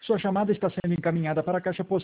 Sua chamada está sendo encaminhada para a caixa postal